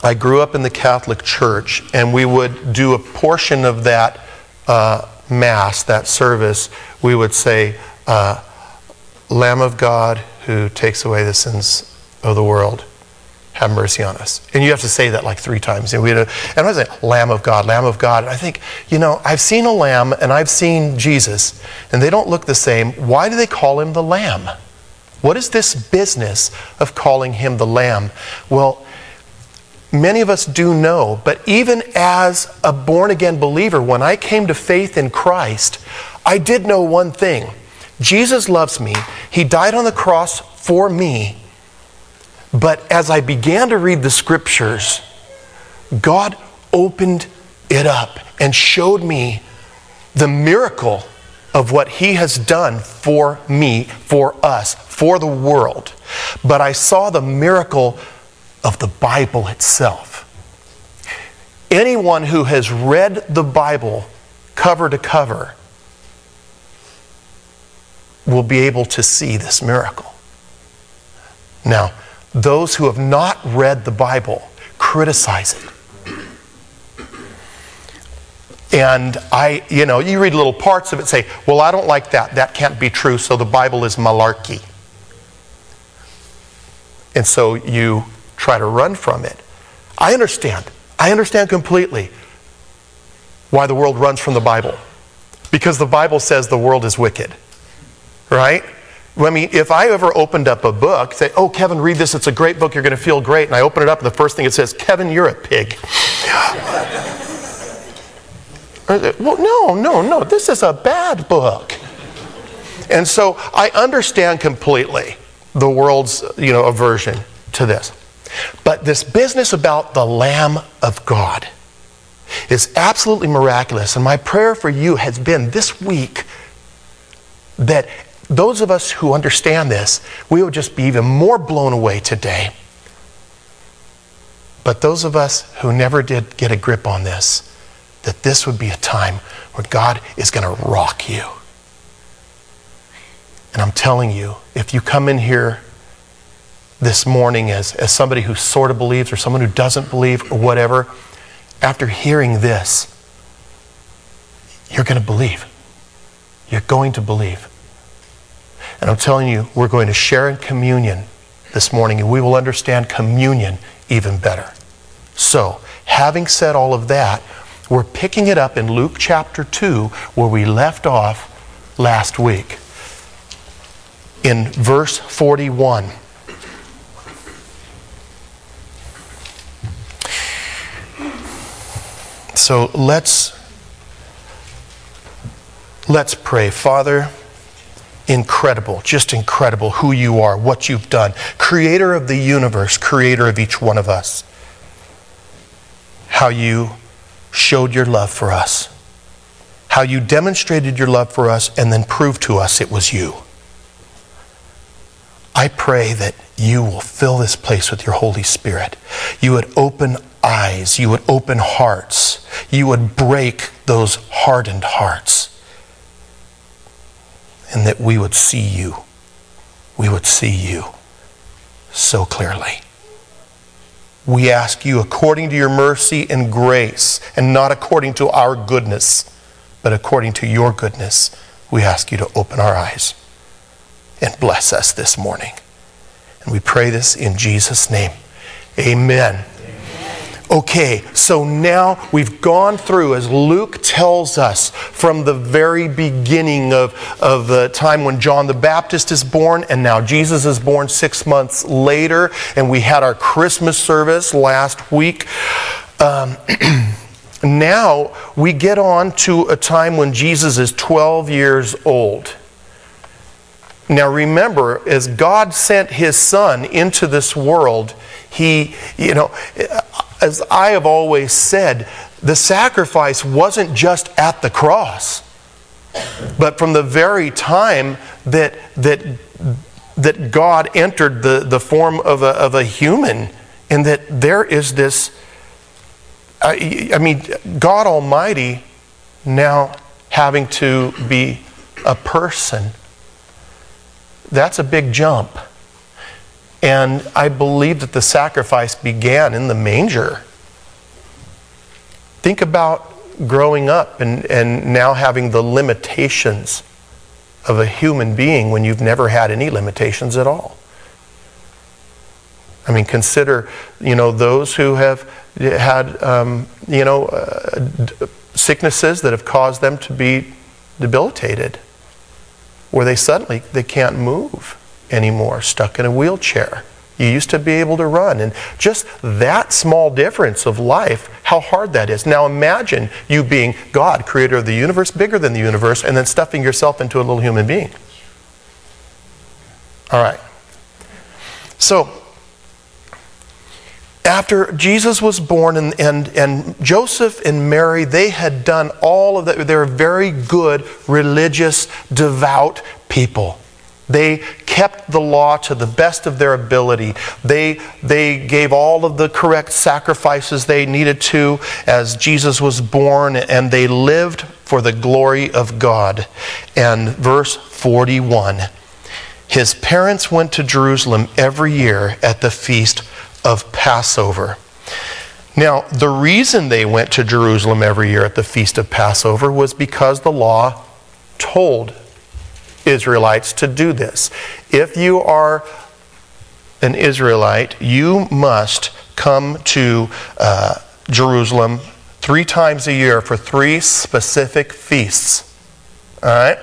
I grew up in the Catholic Church, and we would do a portion of that Mass, that service. We would say, Lamb of God who takes away the sins of the world, have mercy on us. And you have to say that like 3 times. And I was like, Lamb of God, Lamb of God. And I think, I've seen a lamb and I've seen Jesus, and they don't look the same. Why do they call him the Lamb? What is this business of calling him the Lamb? Well, many of us do know, but even as a born-again believer, when I came to faith in Christ, I did know one thing. Jesus loves me. He died on the cross for me. But as I began to read the Scriptures, God opened it up and showed me the miracle of what He has done for me, for us, for the world. But I saw the miracle of the Bible itself. Anyone who has read the Bible cover to cover will be able to see this miracle. Now, those who have not read the Bible criticize it. And you read little parts of it, say, well, I don't like that. That can't be true, so the Bible is malarkey. And so you try to run from it. I understand. I understand completely why the world runs from the Bible. Because the Bible says the world is wicked. Right? I mean, if I ever opened up a book, say, oh, Kevin, read this, it's a great book, you're going to feel great. And I open it up and the first thing it says, Kevin, you're a pig. Well, no, this is a bad book. And so I understand completely the world's, aversion to this. But this business about the Lamb of God is absolutely miraculous. And my prayer for you has been this week that those of us who understand this, we will just be even more blown away today. But those of us who never did get a grip on this, that this would be a time where God is going to rock you. And I'm telling you, if you come in here this morning as somebody who sort of believes or someone who doesn't believe or whatever, after hearing this, you're going to believe. You're going to believe. And I'm telling you, we're going to share in communion this morning, and we will understand communion even better. So, having said all of that, we're picking it up in Luke chapter 2, where we left off last week, in verse 41. So let's pray. Father, incredible, just incredible who you are, what you've done. Creator of the universe, creator of each one of us. How you showed your love for us. How you demonstrated your love for us and then proved to us it was you. I pray that you will fill this place with your Holy Spirit. You would open eyes. You would open hearts. You would break those hardened hearts. And that we would see you. We would see you so clearly. We ask you according to your mercy and grace, and not according to our goodness, but according to your goodness, we ask you to open our eyes and bless us this morning. And we pray this in Jesus' name. Amen. Okay, so now we've gone through, as Luke tells us, from the very beginning of the time when John the Baptist is born, and now Jesus is born 6 months later, and we had our Christmas service last week. Now we get on to a time when Jesus is 12 years old. Now remember, as God sent His Son into this world, He, as I have always said, the sacrifice wasn't just at the cross, but from the very time that God entered the form of a human, and that there is this, God Almighty now having to be a person. That's a big jump. And I believe that the sacrifice began in the manger. Think about growing up and now having the limitations of a human being when you've never had any limitations at all. I mean, consider, those who have had, sicknesses that have caused them to be debilitated, where they can't move anymore, stuck in a wheelchair. You used to be able to run. And just that small difference of life, how hard that is. Now imagine you being God, creator of the universe, bigger than the universe, and then stuffing yourself into a little human being. All right. So, after Jesus was born and Joseph and Mary, they had done all of that. They were very good, religious, devout people. They kept the law to the best of their ability. They gave all of the correct sacrifices they needed to as Jesus was born, and they lived for the glory of God. And verse 41, his parents went to Jerusalem every year at the feast of Passover. Now, the reason they went to Jerusalem every year at the feast of Passover was because the law told Israelites to do this. If you are an Israelite, you must come to Jerusalem 3 times a year for 3 specific feasts. All right?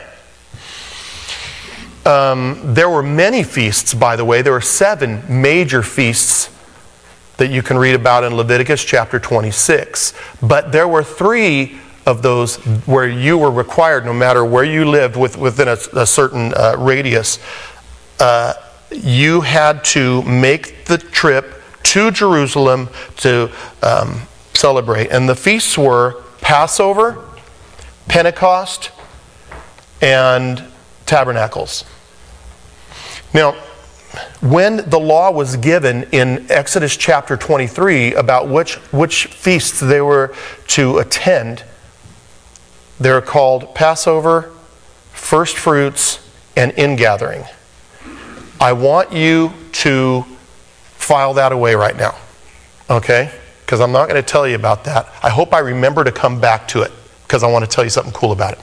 There were many feasts, by the way. There were 7 major feasts that you can read about in Leviticus chapter 26. But there were 3 of those where you were required, no matter where you lived within a certain radius, you had to make the trip to Jerusalem to celebrate. And the feasts were Passover, Pentecost, and Tabernacles. Now, when the law was given in Exodus chapter 23 about which feasts they were to attend, they're called Passover, First Fruits, and Ingathering. I want you to file that away right now, okay? Because I'm not going to tell you about that. I hope I remember to come back to it, because I want to tell you something cool about it.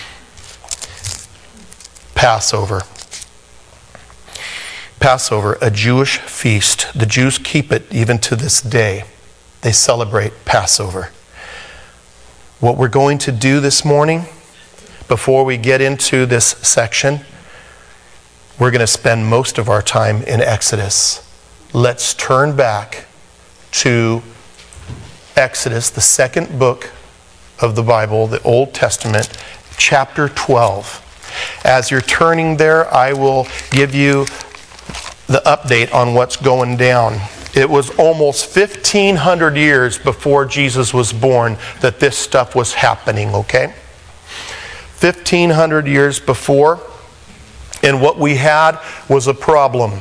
Passover. Passover, a Jewish feast. The Jews keep it even to this day. They celebrate Passover. What we're going to do this morning, before we get into this section, we're going to spend most of our time in Exodus. Let's turn back to Exodus, the 2nd book of the Bible, the Old Testament, chapter 12. As you're turning there, I will give you the update on what's going down. It was almost 1,500 years before Jesus was born that this stuff was happening, okay? 1,500 years before, and what we had was a problem.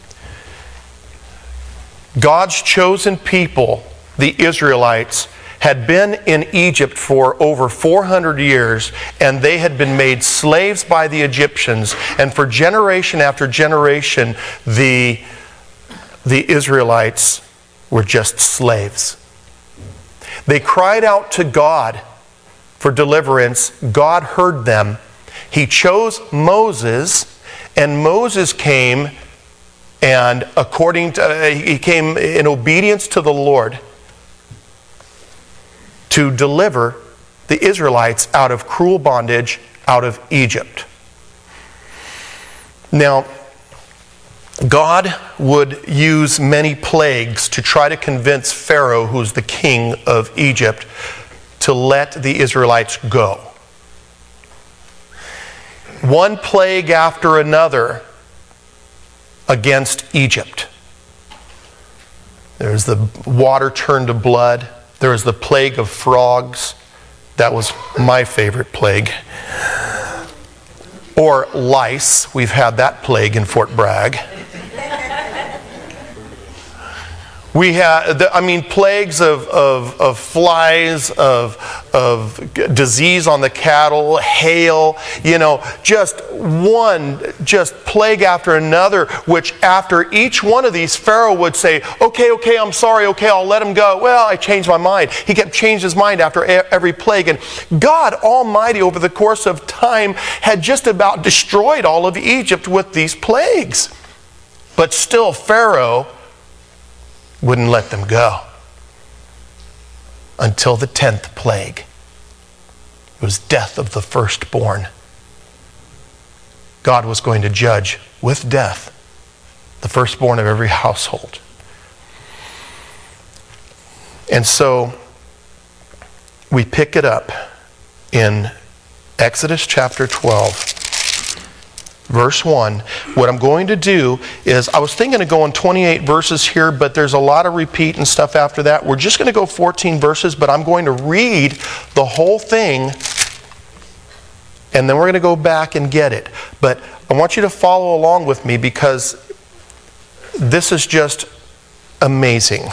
God's chosen people, the Israelites, had been in Egypt for over 400 years, and they had been made slaves by the Egyptians. And for generation after generation, the Israelites were just slaves. They cried out to God for deliverance. God heard them. He chose Moses, and Moses came, and he came in obedience to the Lord to deliver the Israelites out of cruel bondage out of Egypt. Now, God would use many plagues to try to convince Pharaoh, who's the king of Egypt, to let the Israelites go. One plague after another against Egypt. There's the water turned to blood. There was the plague of frogs. That was my favorite plague. Or lice. We've had that plague in Fort Bragg. We had, plagues of flies, of disease on the cattle, hail, just plague after another, which after each one of these, Pharaoh would say, okay, I'm sorry, okay, I'll let him go. Well, I changed my mind. He kept changing his mind after every plague. And God Almighty, over the course of time, had just about destroyed all of Egypt with these plagues. But still, Pharaoh wouldn't let them go until the 10th plague. It was death of the firstborn. God was going to judge with death the firstborn of every household. And so we pick it up in Exodus chapter 12. Verse 1. What I'm going to do is, I was thinking of going 28 verses here, but there's a lot of repeat and stuff after that. We're just going to go 14 verses, but I'm going to read the whole thing, and then we're going to go back and get it. But I want you to follow along with me, because this is just amazing.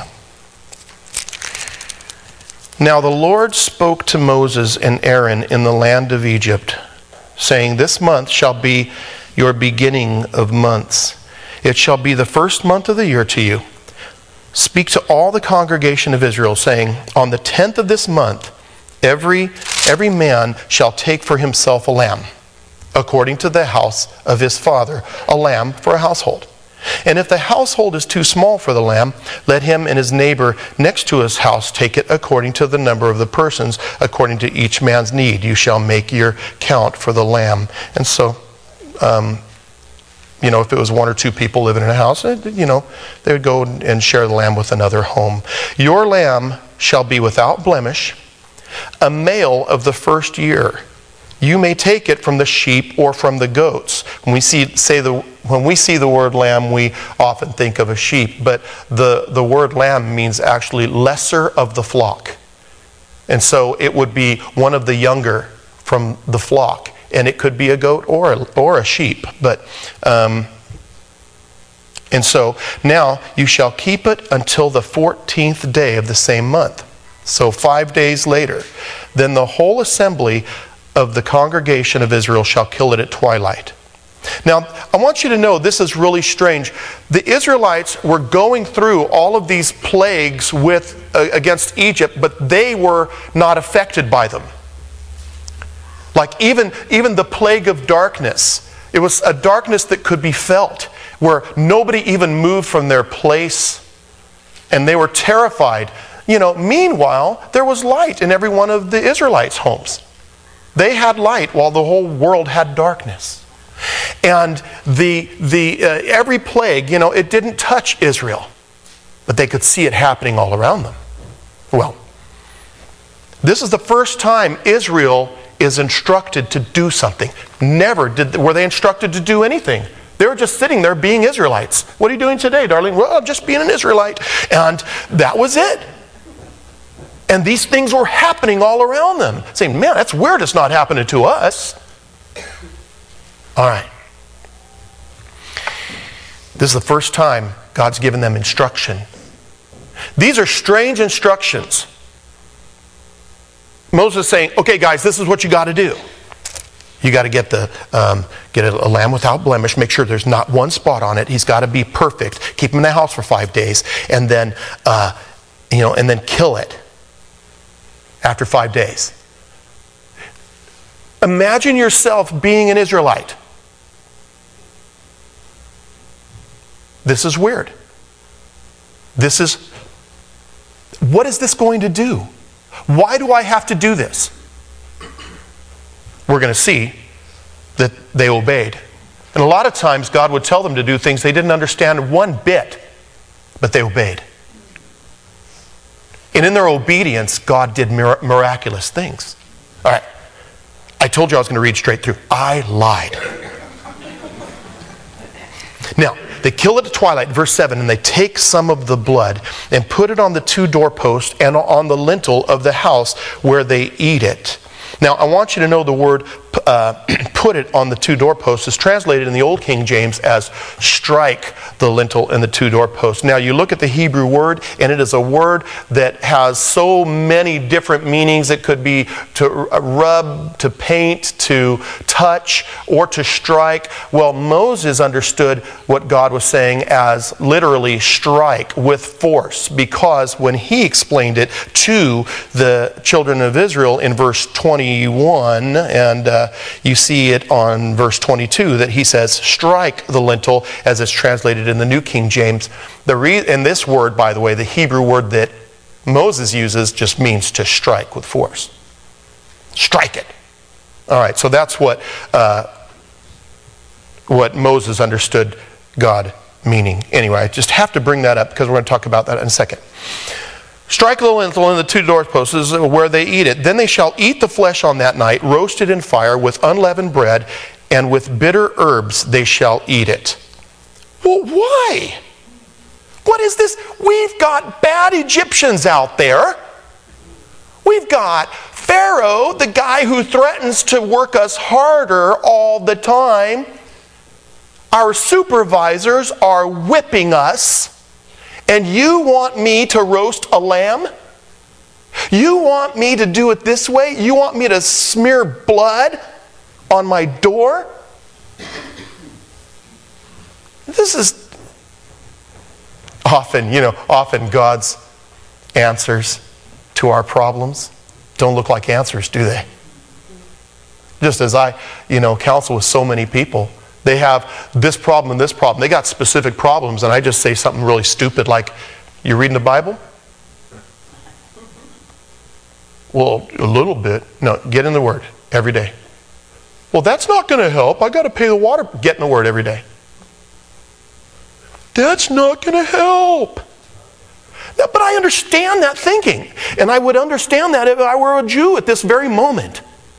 Now the Lord spoke to Moses and Aaron in the land of Egypt, saying, "This month shall be your beginning of months. It shall be the first month of the year to you. Speak to all the congregation of Israel, saying, on the 10th of this month, every man shall take for himself a lamb, according to the house of his father, a lamb for a household. And if the household is too small for the lamb, let him and his neighbor next to his house take it according to the number of the persons, according to each man's need. You shall make your count for the lamb." And so, if it was one or two people living in a house, they would go and share the lamb with another home. "Your lamb shall be without blemish, a male of the first year. You may take it from the sheep or from the goats." When we see the word lamb, we often think of a sheep, but the word lamb means actually lesser of the flock. And so it would be one of the younger from the flock, and it could be a goat or a sheep. And so now you shall keep it until the 14th day of the same month. So 5 days later, then the whole assembly of the congregation of Israel shall kill it at twilight. Now, I want you to know this is really strange. The Israelites were going through all of these plagues against Egypt, but they were not affected by them. Like even the plague of darkness, it was a darkness that could be felt, where nobody even moved from their place, and they were terrified. Meanwhile, there was light in every one of the Israelites' homes. They had light while the whole world had darkness. And every plague, it didn't touch Israel, but they could see it happening all around them. Well, this is the first time Israel is instructed to do something. Never were they instructed to do anything. They were just sitting there being Israelites. "What are you doing today, darling?" "Well, I'm just being an Israelite." And that was it. And these things were happening all around them. Saying, "Man, that's weird, it's not happening to us." All right. This is the first time God's given them instruction. These are strange instructions. Moses is saying, "Okay, guys, this is what you got to do. You got to get a lamb without blemish. Make sure there's not one spot on it. He's got to be perfect. Keep him in the house for 5 days, and then, and then kill it after 5 days." Imagine yourself being an Israelite. This is weird. What is this going to do? Why do I have to do this? We're going to see that they obeyed. And a lot of times God would tell them to do things they didn't understand one bit, but they obeyed. And in their obedience, God did miraculous things. All right. I told you I was going to read straight through. I lied. Now, they kill it at twilight, verse 7, and they take some of the blood and put it on the 2 doorposts and on the lintel of the house where they eat it. Now, I want you to know the word put it on the two doorposts is translated in the Old King James as strike the lintel and the two doorposts. Now you look at the Hebrew word, and it is a word that has so many different meanings. It could be to rub, to paint, to touch, or to strike. Well, Moses understood what God was saying as literally strike with force, because when he explained it to the children of Israel in verse 21, and you see it on verse 22, that he says strike the lintel, as it's translated in the New King James. And this word, by the way, the Hebrew word that Moses uses, just means to strike with force. Strike it. All right, so that's what Moses understood God meaning. Anyway, I just have to bring that up because we're going to talk about that in a second. Strike the lintel and the two doorposts where they eat it. Then they shall eat the flesh on that night, roasted in fire with unleavened bread, and with bitter herbs they shall eat it. Well, why? What is this? We've got bad Egyptians out there. We've got Pharaoh, the guy who threatens to work us harder all the time. Our supervisors are whipping us. And you want me to roast a lamb? You want me to do it this way? You want me to smear blood on my door? This is often God's answers to our problems don't look like answers, do they? Just as I, counsel with so many people, they have this problem and this problem. They got specific problems, and I just say something really stupid like, you reading the Bible? Well, a little bit. No, get in the Word every day. Well, that's not going to help. I got to pay the water. Get in the Word every day. That's not going to help. No, but I understand that thinking. And I would understand that if I were a Jew at this very moment.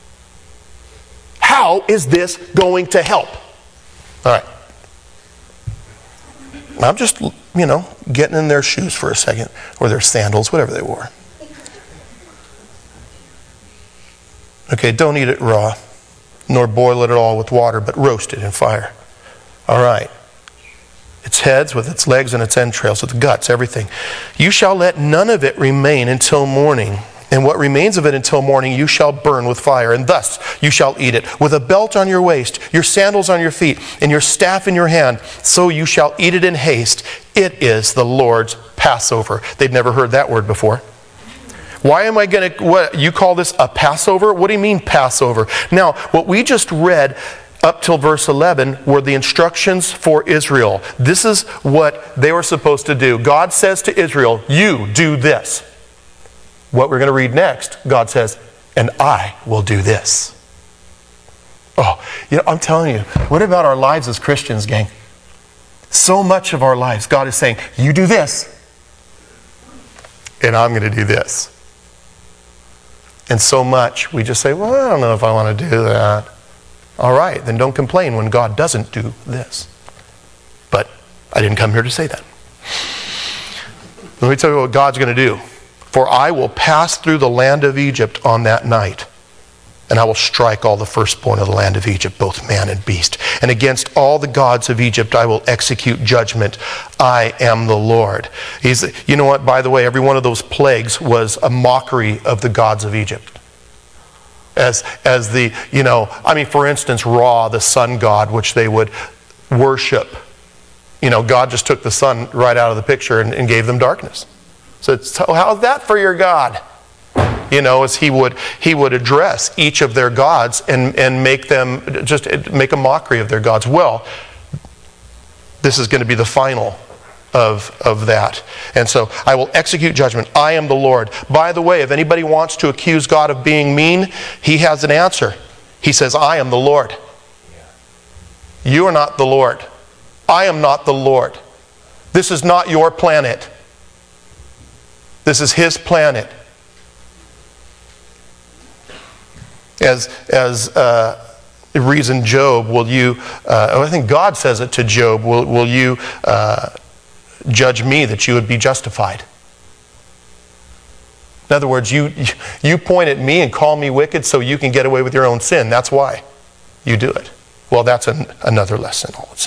How is this going to help? All right. I'm just, getting in their shoes for a second, or their sandals, whatever they wore. Okay, don't eat it raw, nor boil it at all with water, but roast it in fire. All right. Its heads with its legs and its entrails, its guts, everything. You shall let none of it remain until morning. And what remains of it until morning you shall burn with fire. And thus you shall eat it, with a belt on your waist, your sandals on your feet, and your staff in your hand. So you shall eat it in haste. It is the Lord's Passover. They'd never heard that word before. Why am I going to, what, you call this a Passover? What do you mean Passover? Now, what we just read up till verse 11 were the instructions for Israel. This is what they were supposed to do. God says to Israel, you do this. What we're going to read next, God says, and I will do this. Oh, I'm telling you, what about our lives as Christians, gang? So much of our lives, God is saying, you do this, and I'm going to do this. And so much, we just say, well, I don't know if I want to do that. All right, then don't complain when God doesn't do this. But I didn't come here to say that. Let me tell you what God's going to do. For I will pass through the land of Egypt on that night, and I will strike all the firstborn of the land of Egypt, both man and beast. And against all the gods of Egypt I will execute judgment. I am the Lord. You know what, by the way, every one of those plagues was a mockery of the gods of Egypt. As the, for instance, Ra, the sun god, which they would worship. God just took the sun right out of the picture and gave them darkness. So how's that for your God? As he would address each of their gods and make them, just make a mockery of their gods. Well, this is going to be the final of that. And so I will execute judgment. I am the Lord. By the way, if anybody wants to accuse God of being mean, he has an answer. He says, I am the Lord. You are not the Lord. I am not the Lord. This is not your planet. This is his planet. As reason Job, will you, I think God says it to Job, will you judge me that you would be justified? In other words, you point at me and call me wicked so you can get away with your own sin. That's why you do it. Well, that's another lesson also.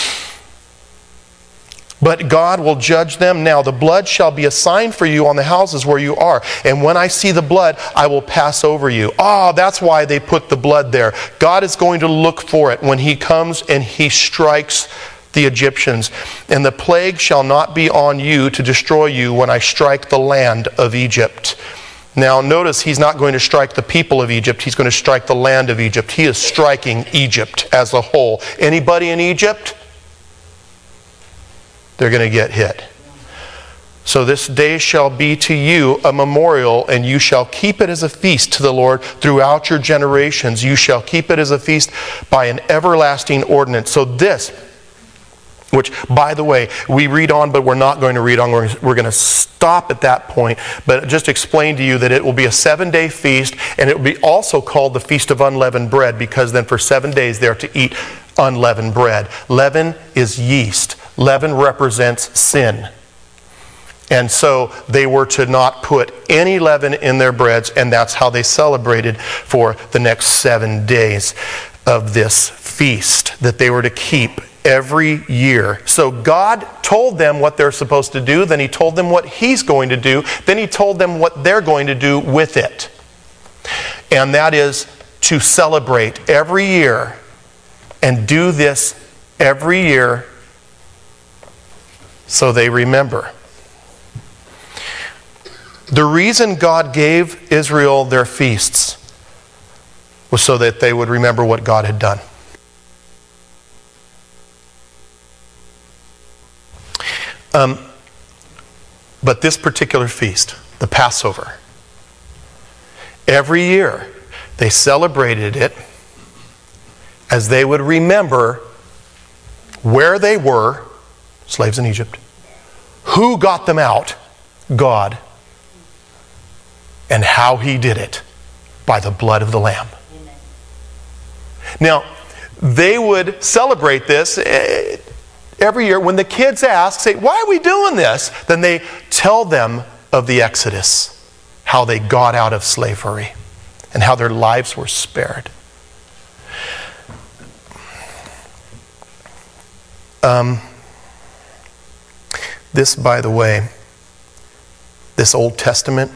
But God will judge them. Now the blood shall be a sign for you on the houses where you are. And when I see the blood, I will pass over you. That's why they put the blood there. God is going to look for it when he comes and he strikes the Egyptians. And the plague shall not be on you to destroy you when I strike the land of Egypt. Now notice he's not going to strike the people of Egypt. He's going to strike the land of Egypt. He is striking Egypt as a whole. Anybody in Egypt? They're going to get hit. So this day shall be to you a memorial, and you shall keep it as a feast to the Lord throughout your generations. You shall keep it as a feast by an everlasting ordinance. So this, which, by the way, we read on, but we're not going to read on. We're going to stop at that point. But just explain to you that it will be a 7-day feast, and it will be also called the Feast of Unleavened Bread, because then for 7 days they're to eat unleavened bread. Leaven is yeast. Leaven represents sin. And so they were to not put any leaven in their breads, and that's how they celebrated for the next 7 days of this feast that they were to keep every year. So God told them what they're supposed to do, then he told them what he's going to do, then he told them what they're going to do with it. And that is to celebrate every year and do this every year so they remember. The reason God gave Israel their feasts was so that they would remember what God had done. But this particular feast, the Passover, every year they celebrated it as they would remember where they were, slaves in Egypt, who got them out, God, and how he did it, by the blood of the Lamb. Amen. Now, they would celebrate this every year. When the kids ask, say, why are we doing this? Then they tell them of the Exodus, how they got out of slavery, and how their lives were spared. This, by the way, this Old Testament,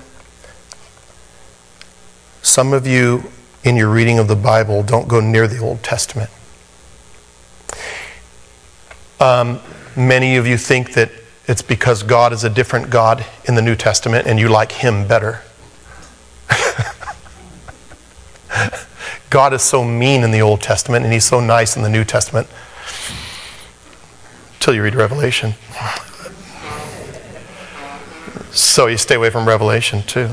some of you in your reading of the Bible don't go near the Old Testament. Many of you think that it's because God is a different God in the New Testament and you like him better. God is so mean in the Old Testament and he's so nice in the New Testament. Until you read Revelation. So you stay away from Revelation too.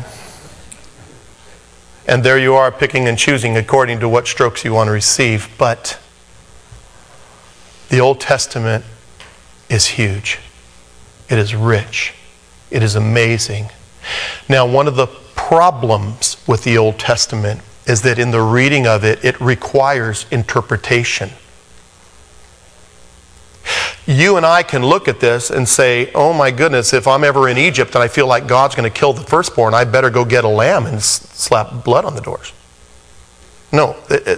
And there you are picking and choosing according to what strokes you want to receive. But the Old Testament is huge. It is rich. It is amazing. Now, one of the problems with the Old Testament is that in the reading of it, it requires interpretation. You and I can look at this and say, oh my goodness, if I'm ever in Egypt and I feel like God's going to kill the firstborn, I better go get a lamb and slap blood on the doors. No,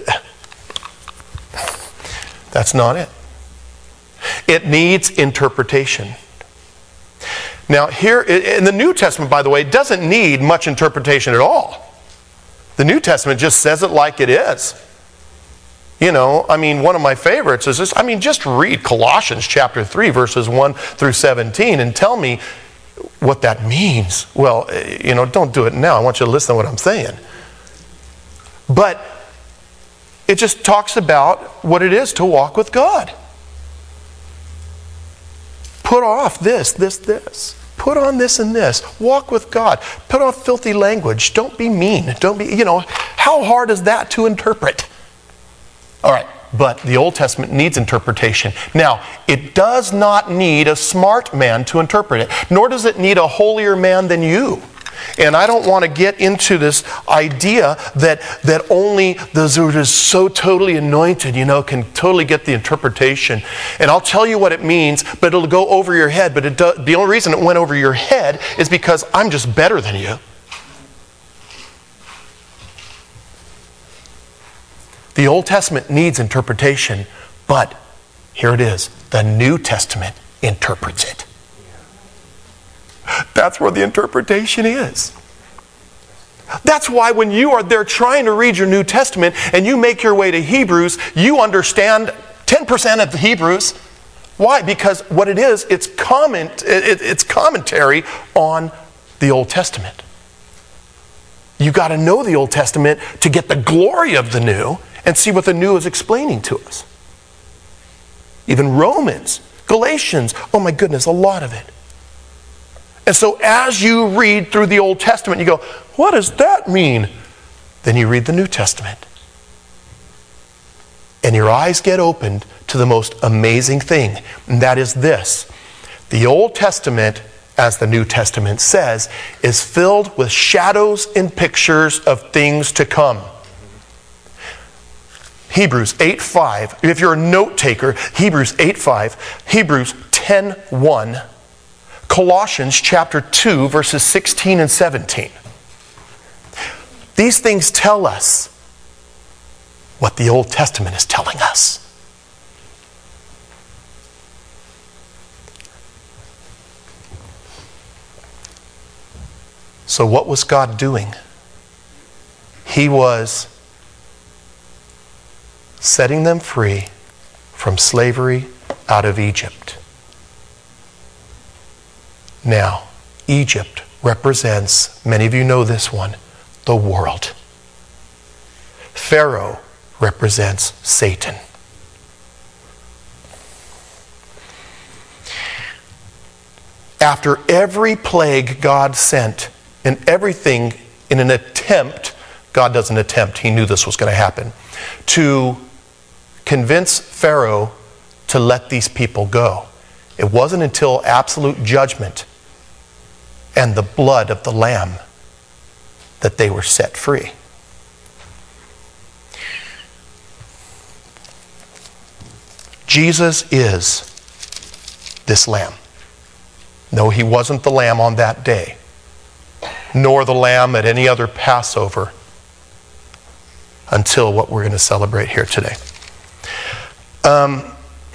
that's not it. It needs interpretation. Now here, in the New Testament, by the way, it doesn't need much interpretation at all. The New Testament just says it like it is. You know, I mean, one of my favorites is this. I mean, just read Colossians chapter 3, verses 1 through 17 and tell me what that means. Well, you know, don't do it now. I want you to listen to what I'm saying. But it just talks about what it is to walk with God. Put off this. Put on this and this. Walk with God. Put off filthy language. Don't be mean. Don't be, you know, how hard is that to interpret? All right, but the Old Testament needs interpretation. Now, it does not need a smart man to interpret it, nor does it need a holier man than you. And I don't want to get into this idea that only those who are just so totally anointed, you know, can totally get the interpretation. And I'll tell you what it means, but it'll go over your head. But the only reason it went over your head is because I'm just better than you. The Old Testament needs interpretation, but here it is. The New Testament interprets it. That's where the interpretation is. That's why when you are there trying to read your New Testament and you make your way to Hebrews, you understand 10% of the Hebrews. Why? Because what it is, it's commentary on the Old Testament. You got to know the Old Testament to get the glory of the New and see what the New is explaining to us. Even Romans, Galatians, oh my goodness, a lot of it. And so as you read through the Old Testament, you go, what does that mean? Then you read the New Testament. And your eyes get opened to the most amazing thing. And that is this. The Old Testament, as the New Testament says, is filled with shadows and pictures of things to come. Hebrews 8:5. If you're a note taker, Hebrews 8:5, Hebrews 10:1, Colossians chapter 2, verses 16 and 17. These things tell us what the Old Testament is telling us. So what was God doing? He was setting them free from slavery out of Egypt. Now, Egypt represents, many of you know this one, the world. Pharaoh represents Satan. After every plague God sent, and everything in an attempt, God doesn't attempt, he knew this was going to happen, to convince Pharaoh to let these people go. It wasn't until absolute judgment and the blood of the Lamb that they were set free. Jesus is this Lamb. No, he wasn't the Lamb on that day, nor the Lamb at any other Passover until what we're going to celebrate here today. 1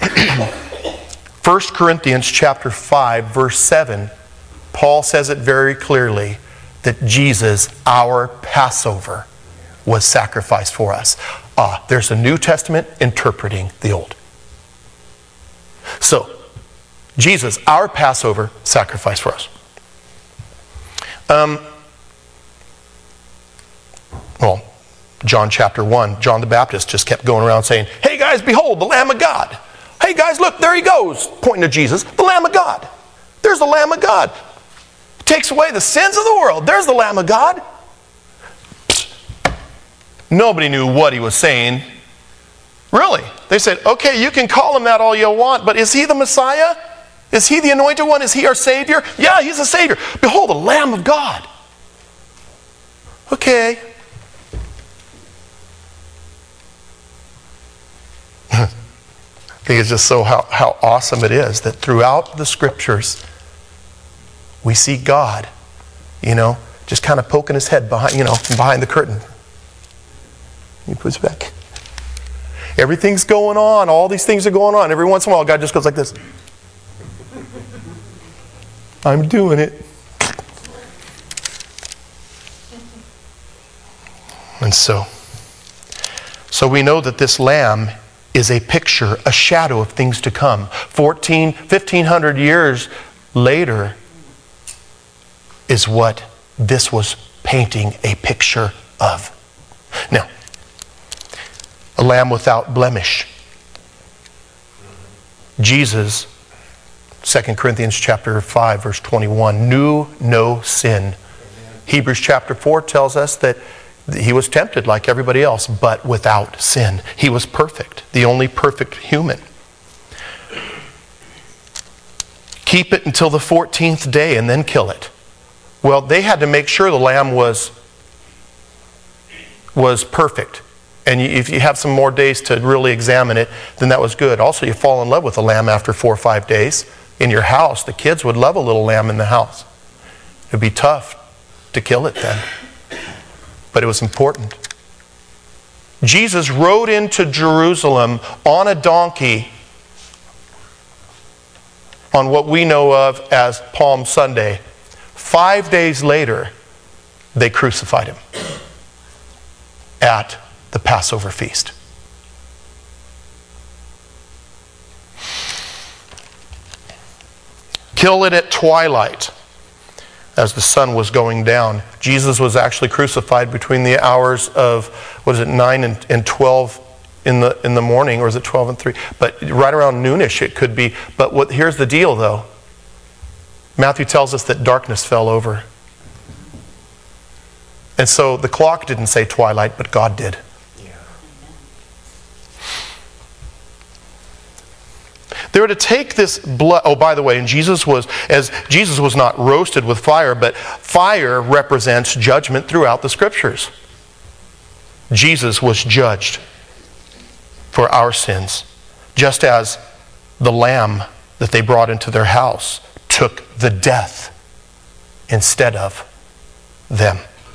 Corinthians chapter 5, verse 7, Paul says it very clearly that Jesus, our Passover, was sacrificed for us. There's a New Testament interpreting the Old. So, Jesus, our Passover, sacrificed for us. Well, John chapter 1, John the Baptist just kept going around saying, hey guys, behold, the Lamb of God. Hey guys, look, there he goes, pointing to Jesus, the Lamb of God. There's the Lamb of God. Takes away the sins of the world. There's the Lamb of God. Nobody knew what he was saying. Really. They said, okay, you can call him that all you want, but is he the Messiah? Is he the anointed one? Is he our Savior? Yeah, he's a Savior. Behold, the Lamb of God. Okay. I think it's just so how awesome it is that throughout the Scriptures, we see God, just kind of poking his head behind the curtain. He puts it back. Everything's going on. All these things are going on. Every once in a while, God just goes like this. I'm doing it. And so we know that this Lamb is a picture, a shadow of things to come. 1,500 years later is what this was painting a picture of. Now, a lamb without blemish. Jesus, 2 Corinthians chapter 5, verse 21, knew no sin. Hebrews chapter 4 tells us that he was tempted like everybody else, but without sin. He was perfect, the only perfect human. Keep it until the 14th day and then kill it. Well, they had to make sure the lamb was perfect. And if you have some more days to really examine it, then that was good. Also, you fall in love with a lamb after 4 or 5 days. In your house, the kids would love a little lamb in the house. It would be tough to kill it then. But it was important. Jesus rode into Jerusalem on a donkey on what we know of as Palm Sunday. 5 days later, they crucified him at the Passover feast. Kill it at twilight, as the sun was going down. Jesus was actually crucified between the hours of, 9 and 12 in the morning, or is it 12 and 3? But right around noonish it could be. But here's the deal, though. Matthew tells us that darkness fell over. And so the clock didn't say twilight, but God did. They were to take this blood. Oh, by the way, and Jesus was not roasted with fire, but fire represents judgment throughout the Scriptures. Jesus was judged for our sins, just as the lamb that they brought into their house took the death instead of them.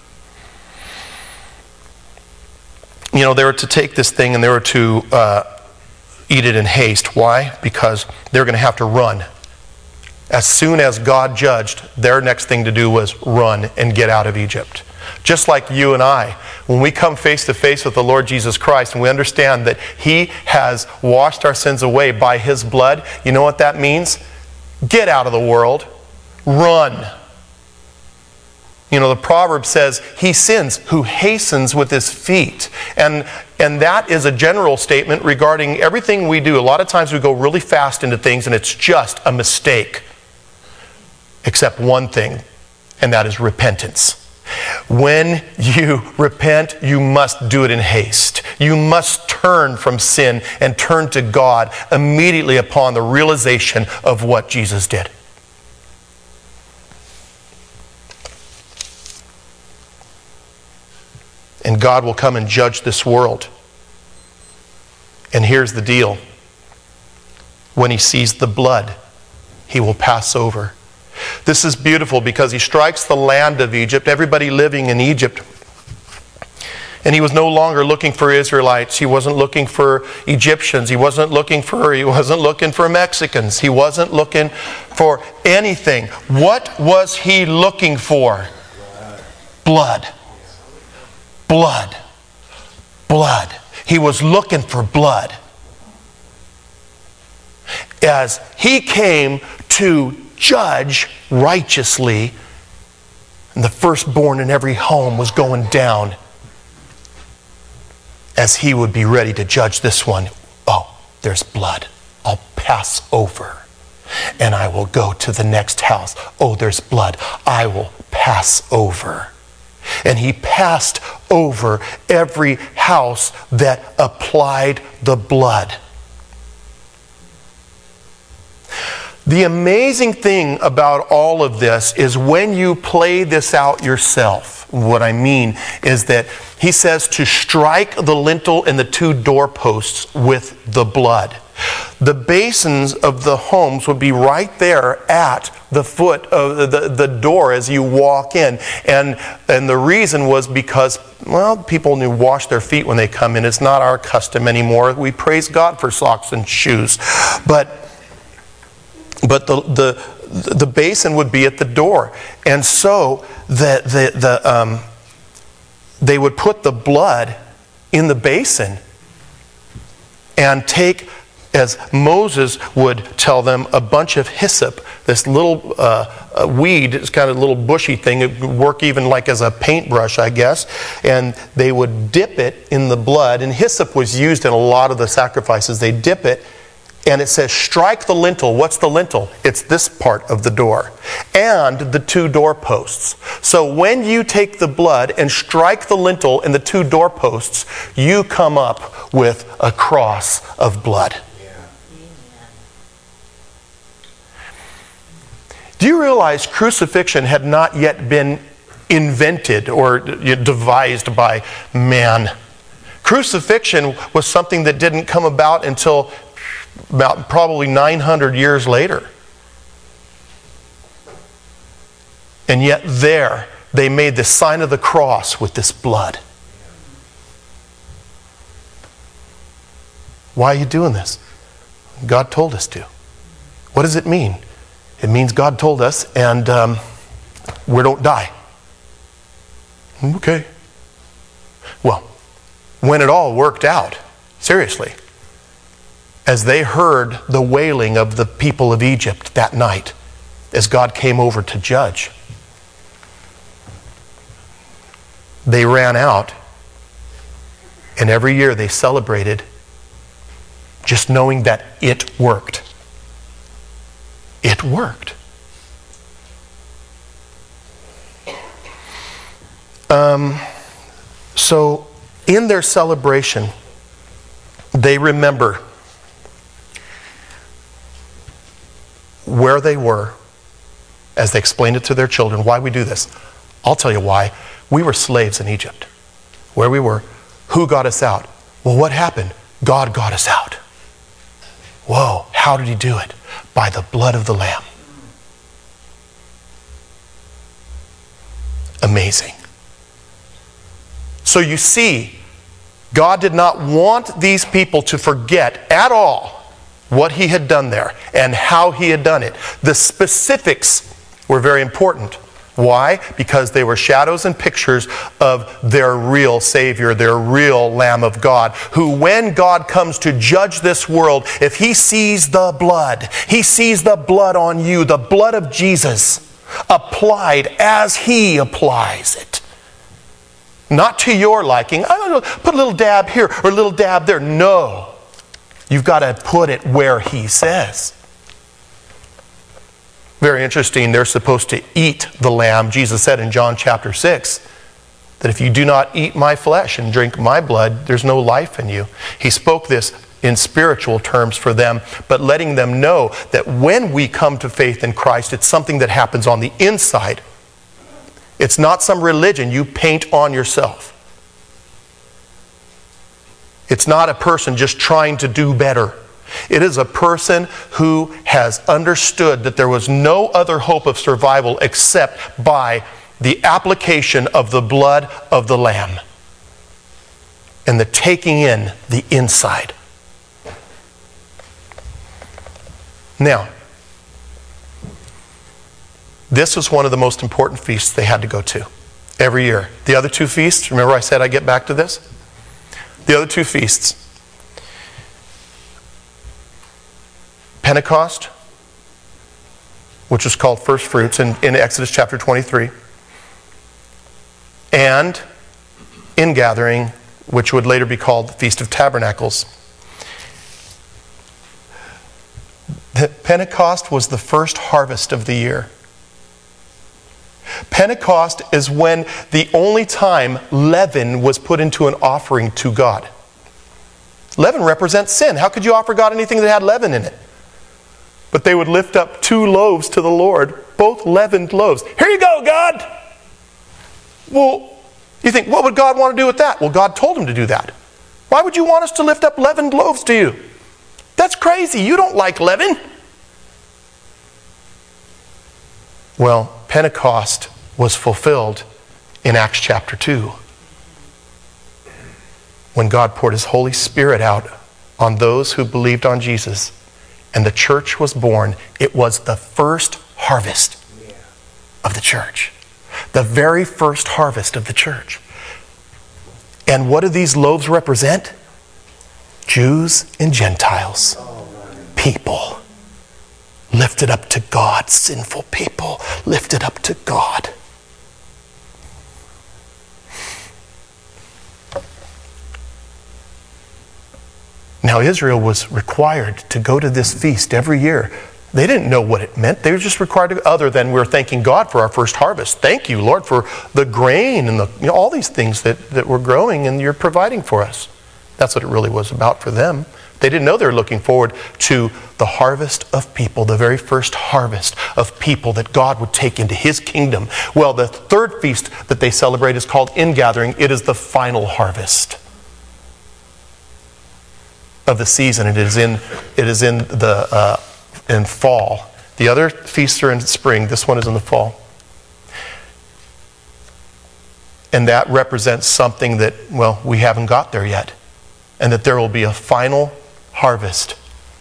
You know, they were to take this thing and they were to eat it in haste. Why? Because they're going to have to run. As soon as God judged, their next thing to do was run and get out of Egypt. Just like you and I, when we come face to face with the Lord Jesus Christ and we understand that He has washed our sins away by His blood, you know what that means? Get out of the world. Run. You know, the proverb says, he sins who hastens with his feet. And that is a general statement regarding everything we do. A lot of times we go really fast into things and it's just a mistake. Except one thing, and that is repentance. When you repent, you must do it in haste. You must turn from sin and turn to God immediately upon the realization of what Jesus did. And God will come and judge this world. And here's the deal. When He sees the blood, He will pass over. This is beautiful because He strikes the land of Egypt, everybody living in Egypt. And He was no longer looking for Israelites. He wasn't looking for Egyptians. He wasn't looking for Mexicans. He wasn't looking for anything. What was He looking for? Blood. Blood. Blood. He was looking for blood. As He came to judge righteously, and the firstborn in every home was going down, as He would be ready to judge this one. Oh, there's blood. I'll pass over, and I will go to the next house. Oh, there's blood. I will pass over. And He passed over every house that applied the blood. The amazing thing about all of this is when you play this out yourself, what I mean is that He says to strike the lintel and the two doorposts with the blood. The basins of the homes would be right there at the foot of the door as you walk in. And the reason was because, well, people knew wash their feet when they come in. It's not our custom anymore. We praise God for socks and shoes. But the basin would be at the door. And so they would put the blood in the basin and take, as Moses would tell them, a bunch of hyssop, this little weed, it's kind of a little bushy thing. It would work even like as a paintbrush, I guess. And they would dip it in the blood. And hyssop was used in a lot of the sacrifices. They dip it, and it says, strike the lintel. What's the lintel? It's this part of the door. And the two doorposts. So when you take the blood and strike the lintel and the two doorposts, you come up with a cross of blood. Do you realize crucifixion had not yet been invented or devised by man? Crucifixion was something that didn't come about until about probably 900 years later. And yet there, they made the sign of the cross with this blood. Why are you doing this? God told us to. What does it mean? It means God told us, and we don't die. Okay. Well, when it all worked out, seriously, as they heard the wailing of the people of Egypt that night, as God came over to judge, they ran out, and every year they celebrated just knowing that it worked. It worked. So in their celebration, they remember where they were as they explained it to their children. Why we do this? I'll tell you why. We were slaves in Egypt. Where we were. Who got us out? Well, what happened? God got us out. Whoa, how did he do it? By the blood of the Lamb. Amazing. So you see, God did not want these people to forget at all what he had done there and how he had done it. The specifics were very important. Why? Because they were shadows and pictures of their real Savior, their real Lamb of God, who when God comes to judge this world, if he sees the blood on you, the blood of Jesus applied as he applies it. Not to your liking. I don't know, put a little dab here or a little dab there. No. You've got to put it where he says. Very interesting, they're supposed to eat the lamb. Jesus said in John chapter 6 that if you do not eat my flesh and drink my blood, there's no life in you. He spoke this in spiritual terms for them, but letting them know that when we come to faith in Christ, it's something that happens on the inside. It's not some religion you paint on yourself. It's not a person just trying to do better. It is a person who has understood that there was no other hope of survival except by the application of the blood of the Lamb and the taking in the inside. Now, this was one of the most important feasts they had to go to every year. The other two feasts, remember I said I'd get back to this? The other two feasts, Pentecost, which is called first fruits in Exodus chapter 23, and ingathering, which would later be called the Feast of Tabernacles. Pentecost was the first harvest of the year. Pentecost is when the only time leaven was put into an offering to God. Leaven represents sin. How could you offer God anything that had leaven in it? But they would lift up 2 loaves to the Lord, both leavened loaves. Here you go, God! Well, you think, what would God want to do with that? Well, God told him to do that. Why would you want us to lift up leavened loaves to you? That's crazy. You don't like leaven. Well, Pentecost was fulfilled in Acts chapter 2. When God poured his Holy Spirit out on those who believed on Jesus. And the church was born. It was the first harvest of the church. The very first harvest of the church. And what do these loaves represent? Jews and Gentiles. People. Lifted up to God. Sinful people. Lifted up to God. Now Israel was required to go to this feast every year. They didn't know what it meant. They were just required to, other than we're thanking God for our first harvest. Thank you, Lord, for the grain and all these things that we're growing and you're providing for us. That's what it really was about for them. They didn't know they were looking forward to the harvest of people, the very first harvest of people that God would take into his kingdom. Well, the third feast that they celebrate is called Ingathering. It is the final harvest of the season. It is in the in fall. The other feasts are in spring. This one is in the fall. And that represents something that, well, we haven't got there yet. And that there will be a final harvest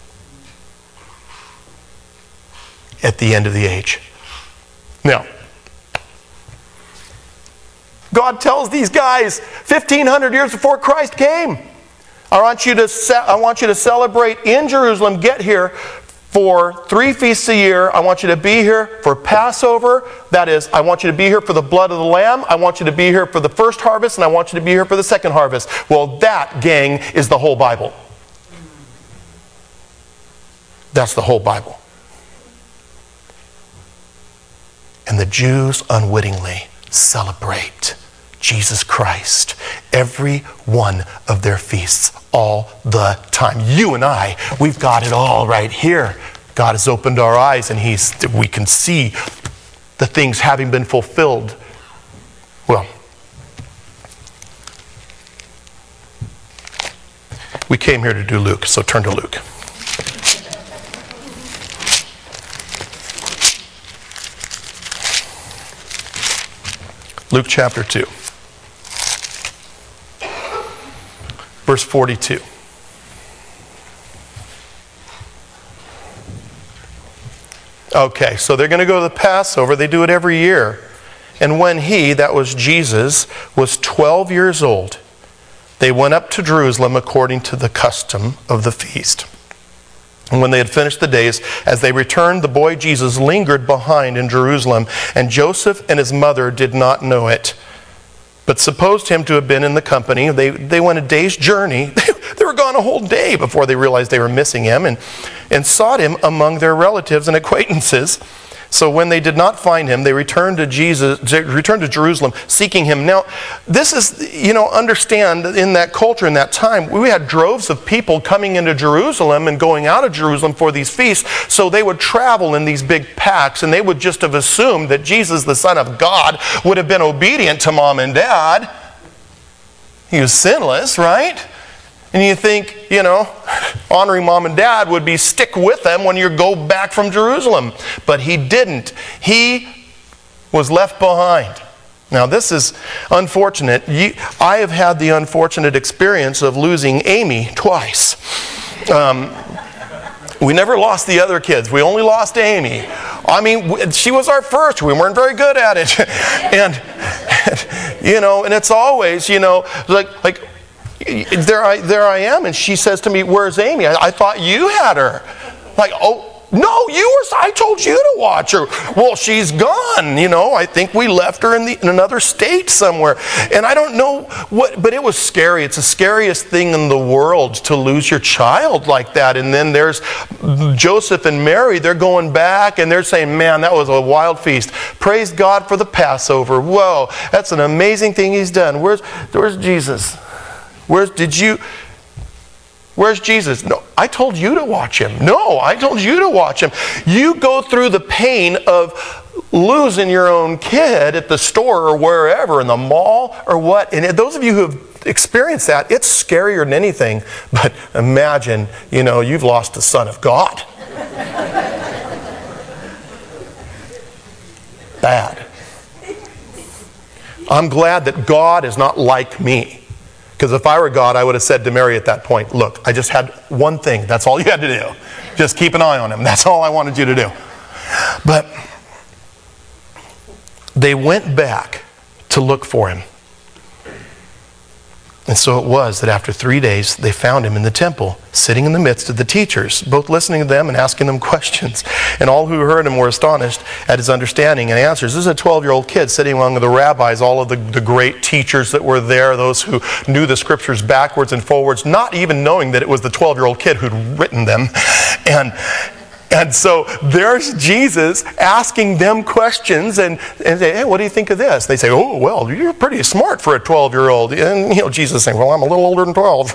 at the end of the age. Now, God tells these guys 1,500 years before Christ came, I want you to celebrate in Jerusalem. Get here for 3 feasts a year. I want you to be here for Passover. That is, I want you to be here for the blood of the Lamb. I want you to be here for the first harvest, and I want you to be here for the second harvest. Well, that, gang, is the whole Bible. That's the whole Bible. And the Jews unwittingly celebrate Jesus Christ every one of their feasts all the time. You and I, we've got it all right here. God has opened our eyes and we can see the things having been fulfilled. Well, we came here to do Luke, so turn to Luke. Luke chapter 2. Verse 42. Okay, so they're going to go to the Passover. They do it every year. And when he, that was Jesus, was 12 years old, they went up to Jerusalem according to the custom of the feast. And when they had finished the days, as they returned, the boy Jesus lingered behind in Jerusalem, and Joseph and his mother did not know it, but supposed him to have been in the company. They went a day's journey. They were gone a whole day before they realized they were missing him, and sought him among their relatives and acquaintances. So when they did not find him, they returned to Jerusalem, seeking him. Now, this is, understand, in that culture, in that time, we had droves of people coming into Jerusalem and going out of Jerusalem for these feasts. So they would travel in these big packs, and they would just have assumed that Jesus, the Son of God, would have been obedient to mom and dad. He was sinless, right? And you think, honoring mom and dad would be stick with them when you go back from Jerusalem. But he didn't. He was left behind. Now this is unfortunate. I have had the unfortunate experience of losing Amy twice. We never lost the other kids. We only lost Amy. I mean, she was our first. We weren't very good at it. And it's always, like, there I am, and she says to me, "Where's Amy? I thought you had her." Like, "Oh, no, I told you to watch her." "Well, she's gone. I think we left her in another state somewhere." And I don't know but it was scary. It's the scariest thing in the world to lose your child like that. And then there's Joseph and Mary. They're going back and they're saying, "Man, that was a wild feast. Praise God for the Passover. Whoa, that's an amazing thing he's done. Where's Jesus? Where's Jesus?" "No, I told you to watch him." "No, I told you to watch him." You go through the pain of losing your own kid at the store or wherever, in the mall or what. And those of you who have experienced that, it's scarier than anything. But imagine, you've lost the Son of God. Bad. I'm glad that God is not like me. Because if I were God, I would have said to Mary at that point, "Look, I just had one thing. That's all you had to do. Just keep an eye on him. That's all I wanted you to do." But they went back to look for him. And so it was that after 3 days, they found him in the temple, sitting in the midst of the teachers, both listening to them and asking them questions. And all who heard him were astonished at his understanding and answers. This is a 12-year-old kid sitting among the rabbis, all of the great teachers that were there, those who knew the scriptures backwards and forwards, not even knowing that it was the 12-year-old kid who'd written them. And so there's Jesus asking them questions and say, "Hey, what do you think of this?" They say, "Oh, well, you're pretty smart for a 12-year-old. And Jesus saying, "Well, I'm a little older than 12.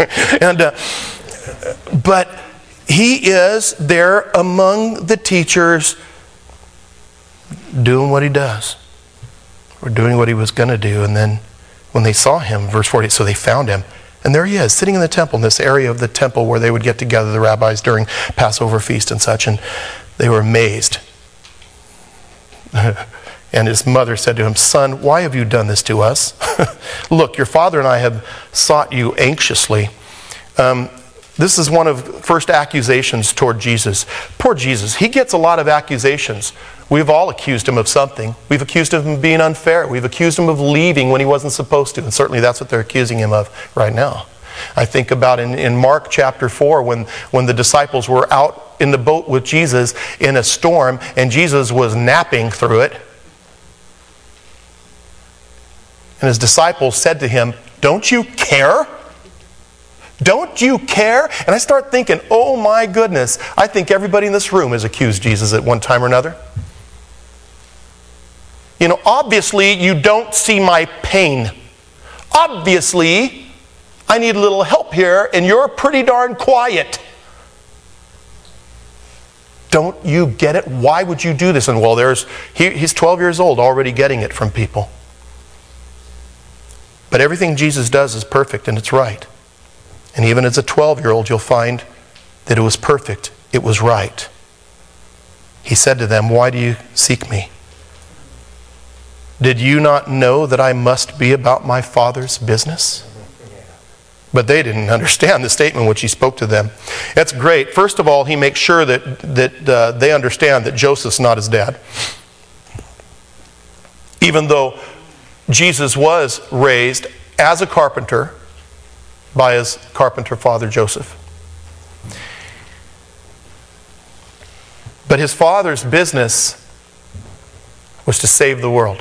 But he is there among the teachers doing what he does, or doing what he was going to do. And then when they saw him, verse 40, so they found him. And there he is, sitting in the temple, in this area of the temple where they would get together, the rabbis, during Passover feast and such. And they were amazed. And his mother said to him, "Son, why have you done this to us? Look, your father and I have sought you anxiously." This is one of the first accusations toward Jesus. Poor Jesus. He gets a lot of accusations. We've all accused him of something. We've accused him of being unfair. We've accused him of leaving when he wasn't supposed to. And certainly that's what they're accusing him of right now. I think about in Mark chapter 4 when the disciples were out in the boat with Jesus in a storm and Jesus was napping through it. And his disciples said to him, "Don't you care? Don't you care?" And I start thinking, oh my goodness, I think everybody in this room has accused Jesus at one time or another. You know, obviously you don't see my pain. Obviously, I need a little help here and you're pretty darn quiet. Don't you get it? Why would you do this? And well, he's 12 years old already getting it from people. But everything Jesus does is perfect and it's right. And even as a 12-year-old, you'll find that it was perfect. It was right. He said to them, "Why do you seek me? Did you not know that I must be about my Father's business?" But they didn't understand the statement which he spoke to them. That's great. First of all, he makes sure that they understand that Joseph's not his dad. Even though Jesus was raised as a carpenter by his carpenter father Joseph. But his father's business was to save the world.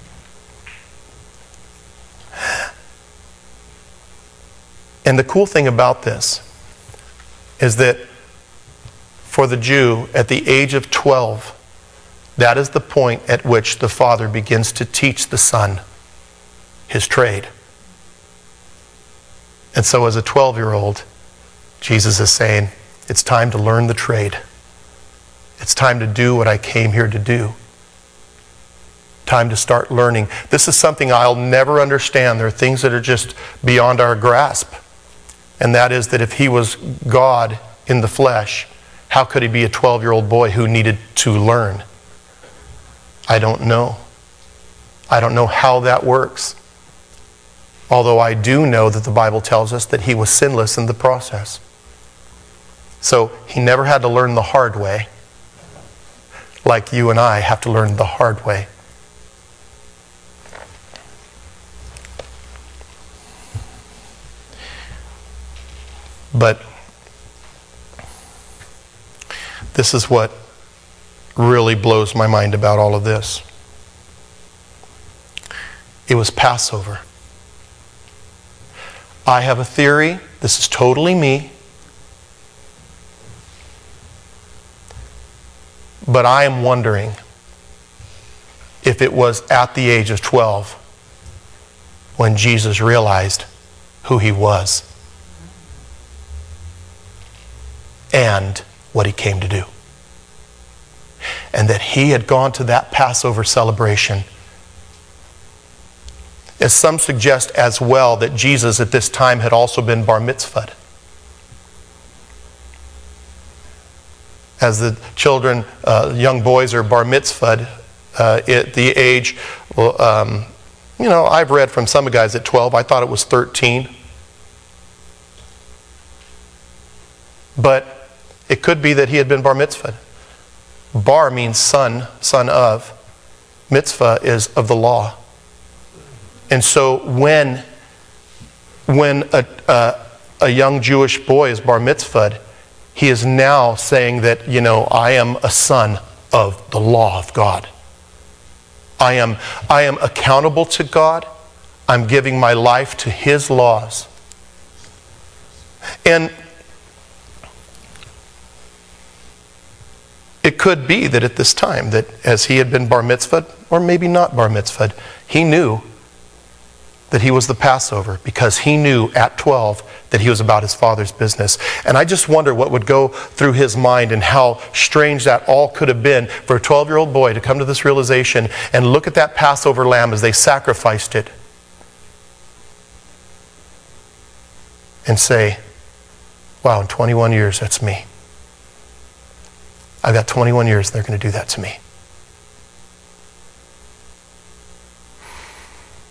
And the cool thing about this is that for the Jew at the age of 12, that is the point at which the father begins to teach the son his trade. And so as a 12-year-old, Jesus is saying, it's time to learn the trade. It's time to do what I came here to do. Time to start learning. This is something I'll never understand. There are things that are just beyond our grasp. And that is that if he was God in the flesh, how could he be a 12-year-old boy who needed to learn? I don't know. I don't know how that works. Although I do know that the Bible tells us that he was sinless in the process. So he never had to learn the hard way, like you and I have to learn the hard way. But this is what really blows my mind about all of this. It was Passover. I have a theory. This is totally me. But I am wondering if it was at the age of 12 when Jesus realized who he was and what he came to do. And that he had gone to that Passover celebration. As some suggest as well that Jesus at this time had also been bar mitzvahed. As the children, young boys are bar mitzvahed at the age, I've read from some guys at 12. I thought it was 13. But it could be that he had been bar mitzvahed. Bar means son of. Mitzvah is of the law. And so when a young Jewish boy is bar mitzvahed, he is now saying that, I am a son of the law of God. I am accountable to God. I'm giving my life to his laws. And it could be that at this time, that as he had been bar mitzvahed, or maybe not bar mitzvahed, he knew that he was the Passover, because he knew at 12 that he was about his Father's business. And I just wonder what would go through his mind and how strange that all could have been for a 12-year-old boy to come to this realization and look at that Passover lamb as they sacrificed it and say, wow, in 21 years, that's me. I've got 21 years, they're going to do that to me.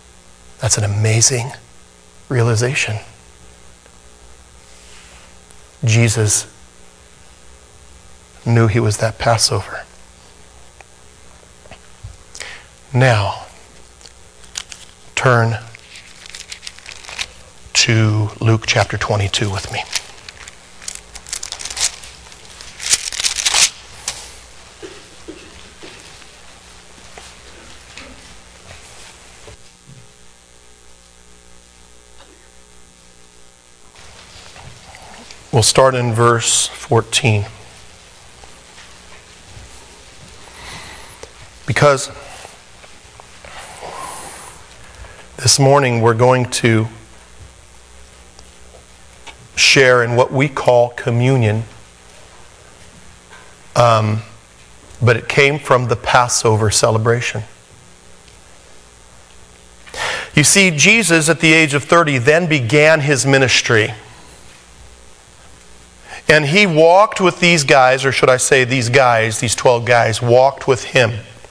That's an amazing realization. Jesus knew he was that Passover. Now, turn to Luke chapter 22 with me. We'll start in verse 14. Because this morning we're going to share in what we call communion, but it came from the Passover celebration. You see, Jesus at the age of 30 then began his ministry. And he walked with these guys, or should I say these guys, these 12 guys, walked with him.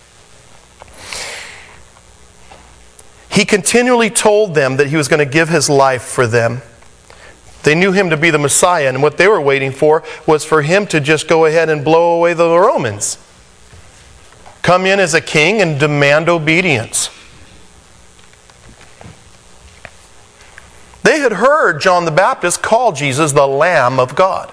He continually told them that he was going to give his life for them. They knew him to be the Messiah, and what they were waiting for was for him to just go ahead and blow away the Romans. Come in as a king and demand obedience. They had heard John the Baptist call Jesus the Lamb of God.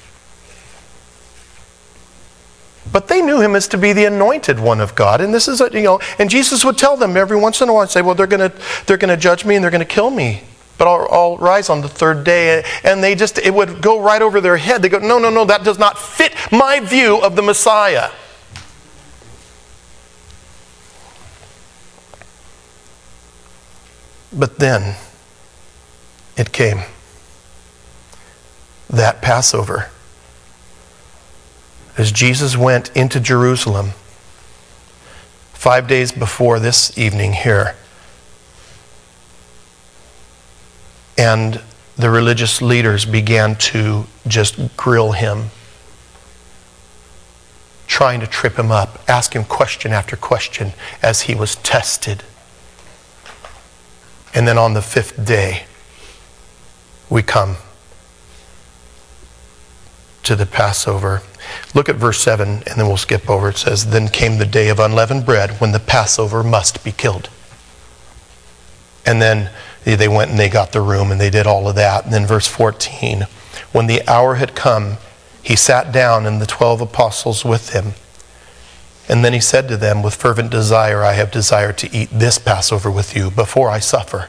But they knew him as to be the anointed one of God. And this is, and Jesus would tell them every once in a while, say, well, they're going to judge me and they're going to kill me. But I'll rise on the third day. And it would go right over their head. They go, no, that does not fit my view of the Messiah. But then it came. That Passover. As Jesus went into Jerusalem 5 days before this evening here, and the religious leaders began to just grill him, trying to trip him up, ask him question after question as he was tested. And then on the 5th day, we come to the Passover. Look at verse 7, and then we'll skip over. It says, then came the day of unleavened bread, when the Passover must be killed. And then they went and they got the room, and they did all of that. And then verse 14, when the hour had come, he sat down, and the 12 apostles with him. And then he said to them, with fervent desire, I have desired to eat this Passover with you before I suffer.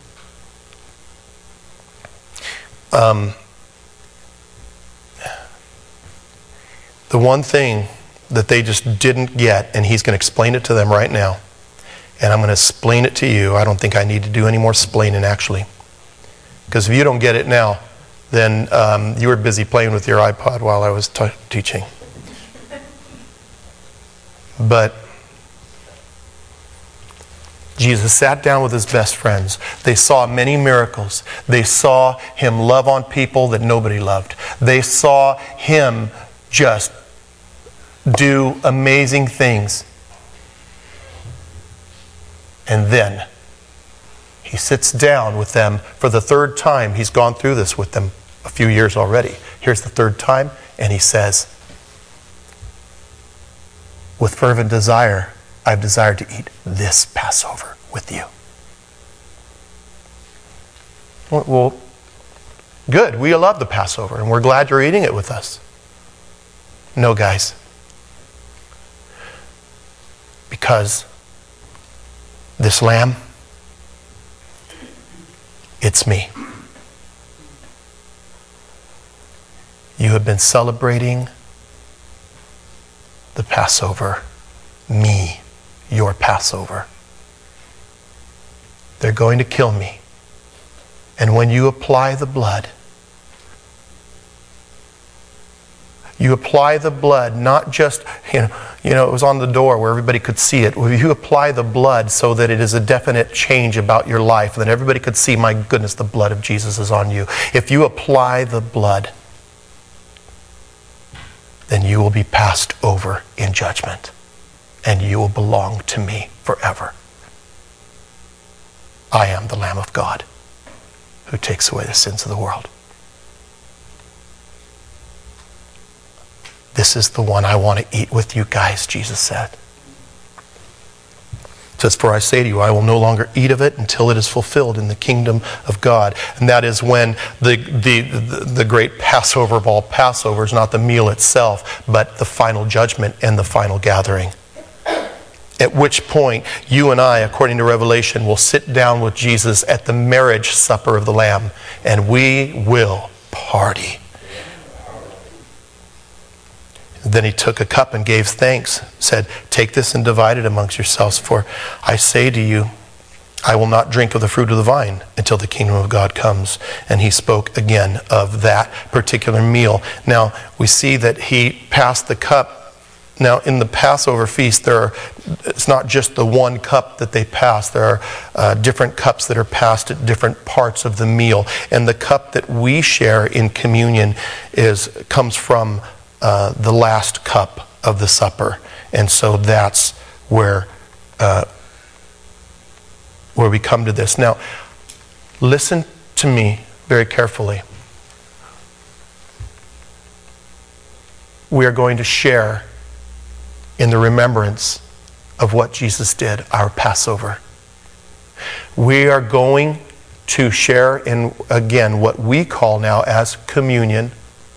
The one thing that they just didn't get, and he's going to explain it to them right now, and I'm going to explain it to you. I don't think I need to do any more explaining, actually. Because if you don't get it now, then you were busy playing with your iPod while I was teaching. But Jesus sat down with his best friends. They saw many miracles. They saw him love on people that nobody loved. They saw him just do amazing things. And then he sits down with them for the 3rd time. He's gone through this with them a few years already. Here's the 3rd time, and he says, with fervent desire, I've desired to eat this Passover with you. Well, good. We love the Passover, and we're glad you're eating it with us. No, guys. Because this lamb, it's me. You have been celebrating the Passover, me, your Passover. They're going to kill me. And when you apply the blood, you apply the blood, not just, it was on the door where everybody could see it. You apply the blood so that it is a definite change about your life, that everybody could see, my goodness, the blood of Jesus is on you. If you apply the blood, then you will be passed over in judgment, and you will belong to me forever. I am the Lamb of God who takes away the sins of the world. This is the one I want to eat with you guys, Jesus said. It says, for I say to you, I will no longer eat of it until it is fulfilled in the kingdom of God. And that is when the great Passover of all Passovers, not the meal itself, but the final judgment and the final gathering. At which point, you and I, according to Revelation, will sit down with Jesus at the marriage supper of the Lamb, and we will party. Then he took a cup and gave thanks, said, take this and divide it amongst yourselves, for I say to you, I will not drink of the fruit of the vine until the kingdom of God comes. And he spoke again of that particular meal. Now, we see that he passed the cup. Now, in the Passover feast, it's not just the one cup that they pass. There are different cups that are passed at different parts of the meal. And the cup that we share in communion comes from the last cup of the supper. And so that's where we come to this. Now, listen to me very carefully. We are going to share in the remembrance of what Jesus did, our Passover. We are going to share in, again, what we call now as communion,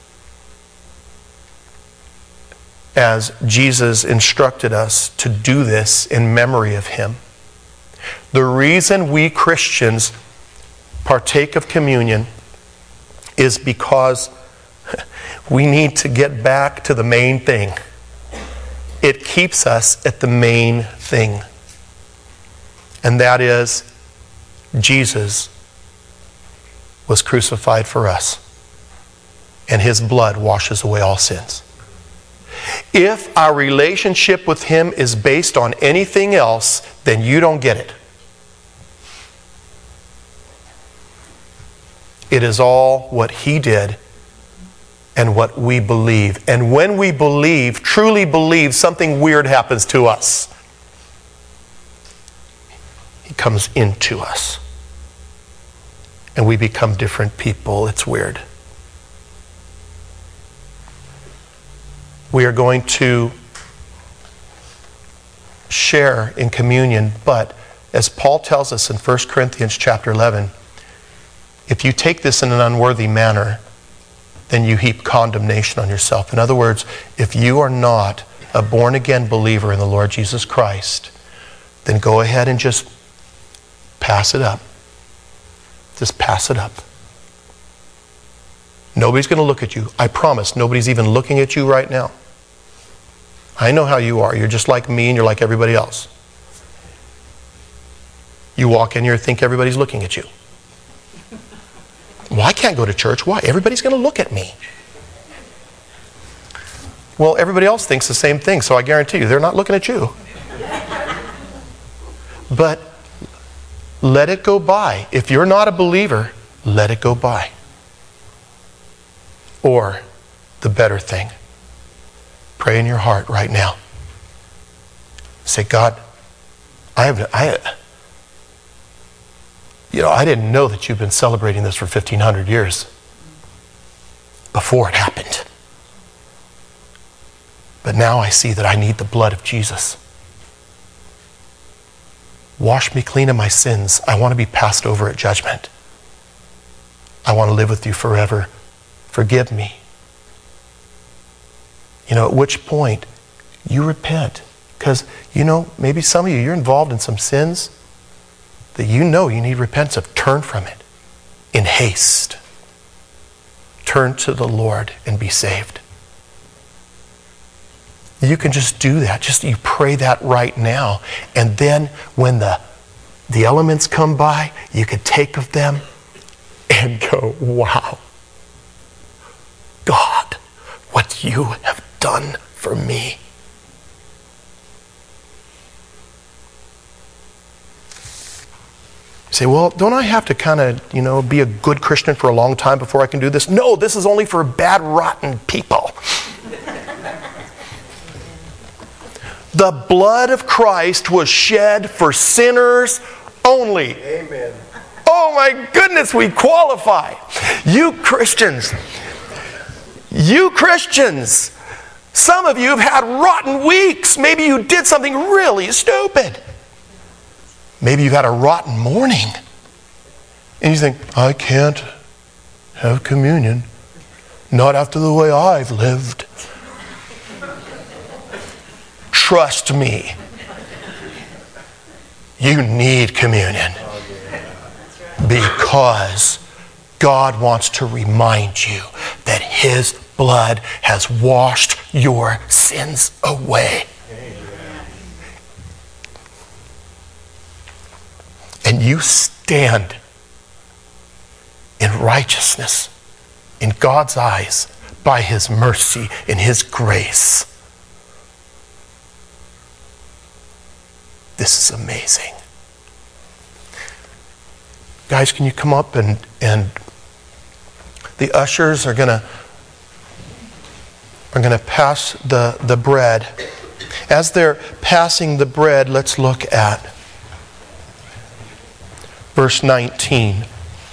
as Jesus instructed us to do this in memory of him. The reason we Christians partake of communion is because we need to get back to the main thing. It keeps us at the main thing. And that is, Jesus was crucified for us, and his blood washes away all sins. If our relationship with him is based on anything else, then you don't get it. It is all what he did and what we believe. And when we believe, truly believe, something weird happens to us. He comes into us. And we become different people. It's weird. We are going to share in communion, but as Paul tells us in 1 Corinthians chapter 11, if you take this in an unworthy manner, then you heap condemnation on yourself. In other words, if you are not a born-again believer in the Lord Jesus Christ, then go ahead and just pass it up. Just pass it up. Nobody's going to look at you. I promise, nobody's even looking at you right now. I know how you are. You're just like me and you're like everybody else. You walk in here and think everybody's looking at you. Well, I can't go to church. Why? Everybody's going to look at me. Well, everybody else thinks the same thing, so I guarantee you they're not looking at you. But let it go by. If you're not a believer, let it go by. Or the better thing, pray in your heart right now. Say, God, I didn't know that you've been celebrating this for 1,500 years before it happened. But now I see that I need the blood of Jesus. Wash me clean of my sins. I want to be passed over at judgment. I want to live with you forever. Forgive me. At which point you repent. Because, maybe some of you, you're involved in some sins that you need repentance of. Turn from it in haste. Turn to the Lord and be saved. You can just do that. You pray that right now. And then when the elements come by, you could take of them and go, wow, God, what you have done for me. You say, well, don't I have to kind of, be a good Christian for a long time before I can do this? No, this is only for bad, rotten people. The blood of Christ was shed for sinners only. Amen. Oh my goodness, we qualify. You Christians, Some of you have had rotten weeks. Maybe you did something really stupid. Maybe you've had a rotten morning. And you think, I can't have communion. Not after the way I've lived. Trust me. You need communion. Because God wants to remind you that His blood has washed your sins away. And you stand in righteousness in God's eyes by His mercy and His grace. This is amazing. Guys, can you come up and the ushers are going to pass the bread. As they're passing the bread, let's look at verse 19.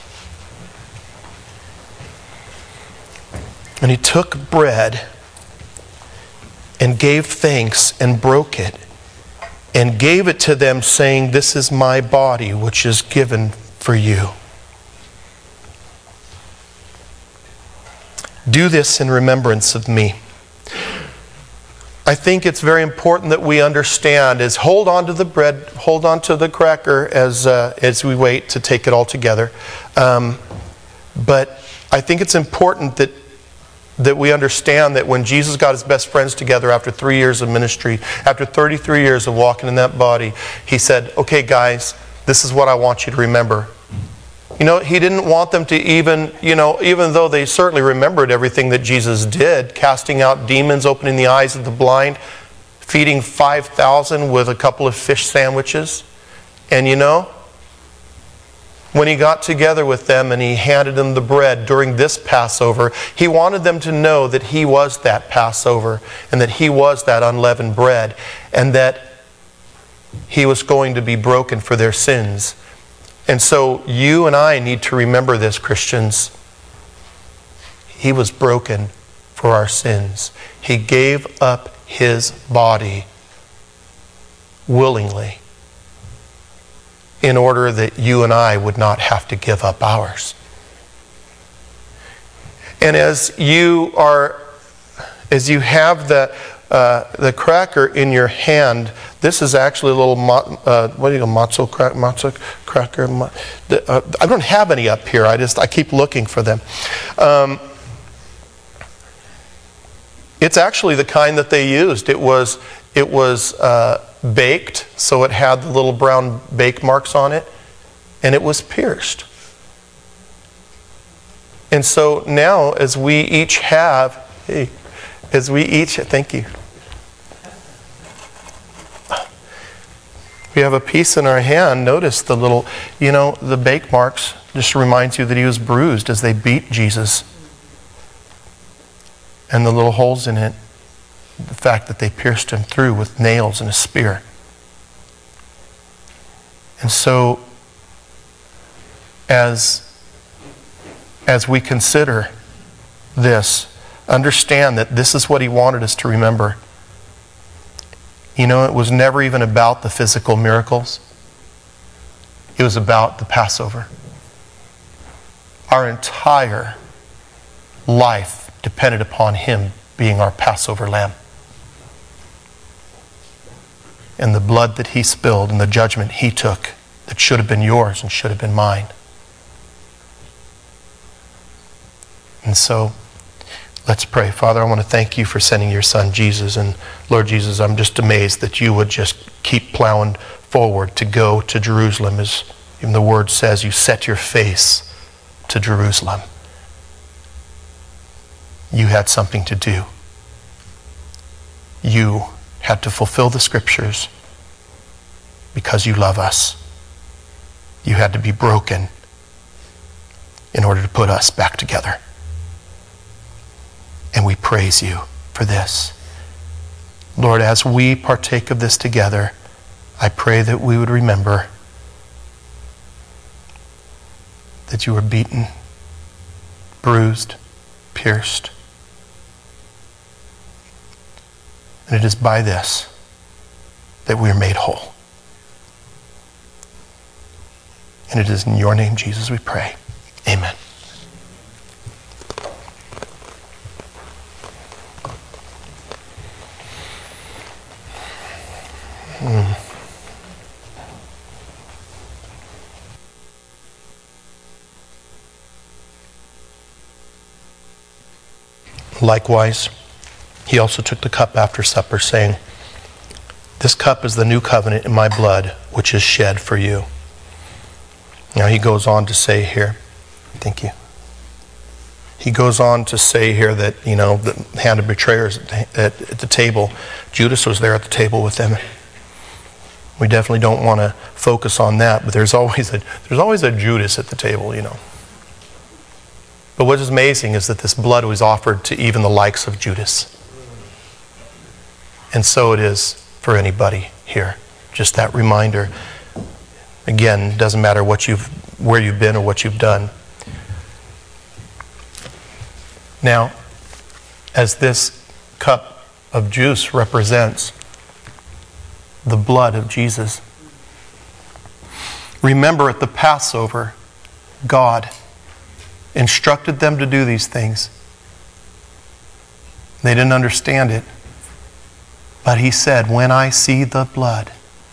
And He took bread and gave thanks and broke it and gave it to them, saying, "This is my body, which is given for you. Do this in remembrance of me." I think it's very important that we understand is hold on to the bread, hold on to the cracker as we wait to take it all together. But I think it's important that we understand that when Jesus got His best friends together after 3 years of ministry, after 33 years of walking in that body, He said, okay guys, this is what I want you to remember. You know, He didn't want them to even though they certainly remembered everything that Jesus did, casting out demons, opening the eyes of the blind, feeding 5,000 with a couple of fish sandwiches. And when He got together with them and He handed them the bread during this Passover, He wanted them to know that He was that Passover and that He was that unleavened bread and that He was going to be broken for their sins. And so you and I need to remember this, Christians. He was broken for our sins. He gave up His body willingly in order that you and I would not have to give up ours. And as you have the cracker in your hand, this is actually a little matzo cracker. I don't have any up here. I keep looking for them. It's actually the kind that they used. It was baked, so it had the little brown bake marks on it, and it was pierced. And so now, as we each have, thank you. We have a piece in our hand. Notice the little, the bake marks just reminds you that He was bruised as they beat Jesus. And the little holes in it, the fact that they pierced Him through with nails and a spear. And so, as we consider this, understand that this is what He wanted us to remember. It was never even about the physical miracles. It was about the Passover. Our entire life depended upon Him being our Passover lamb. And the blood that He spilled and the judgment He took that should have been yours and should have been mine. And so, let's pray. Father, I want to thank You for sending Your Son, Jesus. And Lord Jesus, I'm just amazed that You would just keep plowing forward to go to Jerusalem. As even the Word says, You set Your face to Jerusalem. You had something to do. You had to fulfill the Scriptures because You love us. You had to be broken in order to put us back together. And we praise You for this. Lord, as we partake of this together, I pray that we would remember that You were beaten, bruised, pierced, And it is by this that we are made whole. And it is in your name, Jesus, we pray. Amen. Likewise, he also took the cup after supper, saying, "This cup is the new covenant in my blood, which is shed for you." Now he goes on to say here, thank you. He goes on to say here that, the hand of betrayers at the table, Judas was there at the table with them. We definitely don't want to focus on that, but there's always a Judas at the table, But what is amazing is that this blood was offered to even the likes of Judas. And so it is for anybody here. Just that reminder. Again, it doesn't matter where you've been or what you've done. Now, as this cup of juice represents the blood of Jesus, remember at the Passover, God instructed them to do these things. They didn't understand it. But he said, when I see the blood,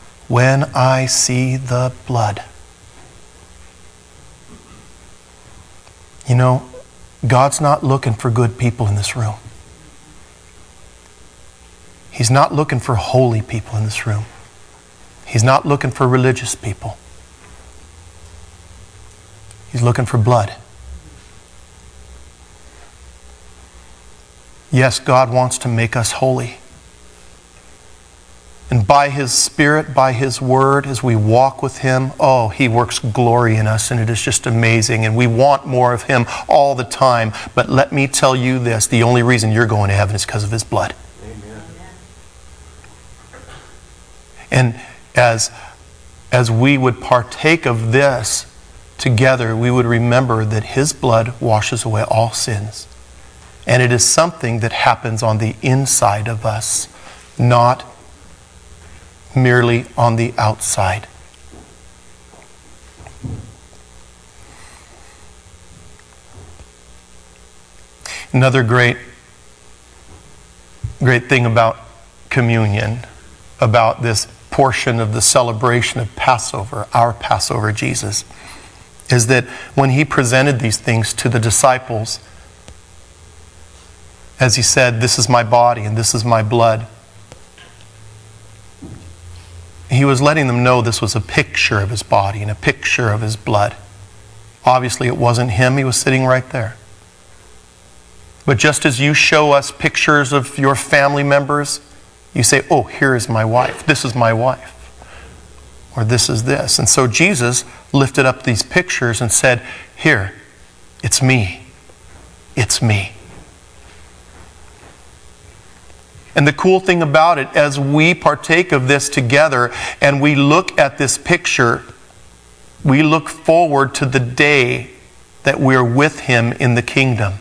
God's not looking for good people in this room. He's not looking for holy people in this room. He's not looking for religious people. He's looking for blood. Yes, God wants to make us holy. And by His Spirit, by His Word, as we walk with Him, He works glory in us, and it is just amazing. And we want more of Him all the time. But let me tell you this, the only reason you're going to heaven is because of His blood. Amen. And as we would partake of this together, we would remember that His blood washes away all sins. And it is something that happens on the inside of us, not merely on the outside. Another great thing about communion, about this portion of the celebration of Passover, our Passover Jesus, is that when He presented these things to the disciples, as He said, "This is my body and this is my blood," He was letting them know this was a picture of His body and a picture of His blood. Obviously, it wasn't Him. He was sitting right there. But just as you show us pictures of your family members, you say, "Oh, here is my wife. This is my wife." Or this is this. And so Jesus lifted up these pictures and said, "Here, it's me. It's me." And the cool thing about it, as we partake of this together and we look at this picture, we look forward to the day that we're with Him in the kingdom.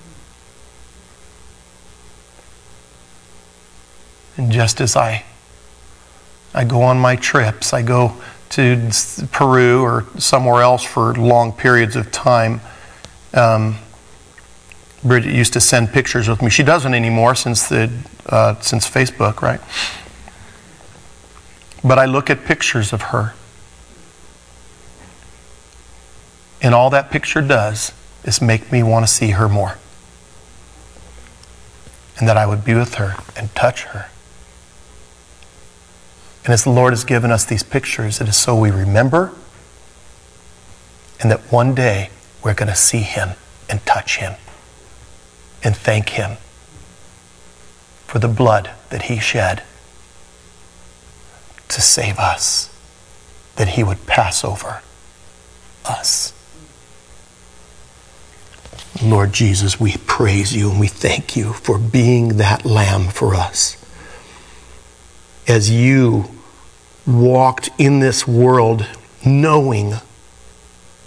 And just as I go on my trips, I go to Peru or somewhere else for long periods of time, Bridget used to send pictures with me. She doesn't anymore since Facebook, right? But I look at pictures of her. And all that picture does is make me want to see her more. And that I would be with her and touch her. And as the Lord has given us these pictures, it is so we remember, and that one day we're going to see Him and touch Him and thank Him for the blood that He shed to save us, that He would pass over us. Lord Jesus, we praise You and we thank You for being that Lamb for us. As You walked in this world knowing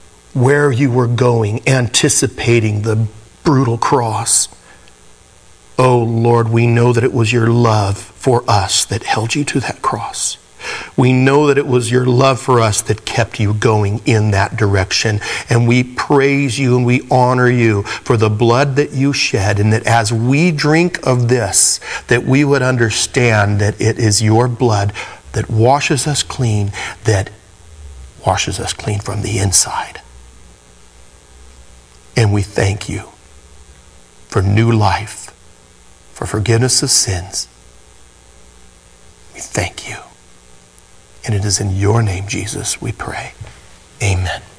where You were going, anticipating the brutal cross, Oh Lord, we know that it was your love for us that held you to that cross. We know that it was your love for us that kept you going in that direction. And we praise you and we honor you for the blood that you shed, and that as we drink of this, that we would understand that it is your blood that washes us clean, that washes us clean from the inside. And we thank you for new life, for forgiveness of sins. We thank you. And it is in your name, Jesus, we pray. Amen.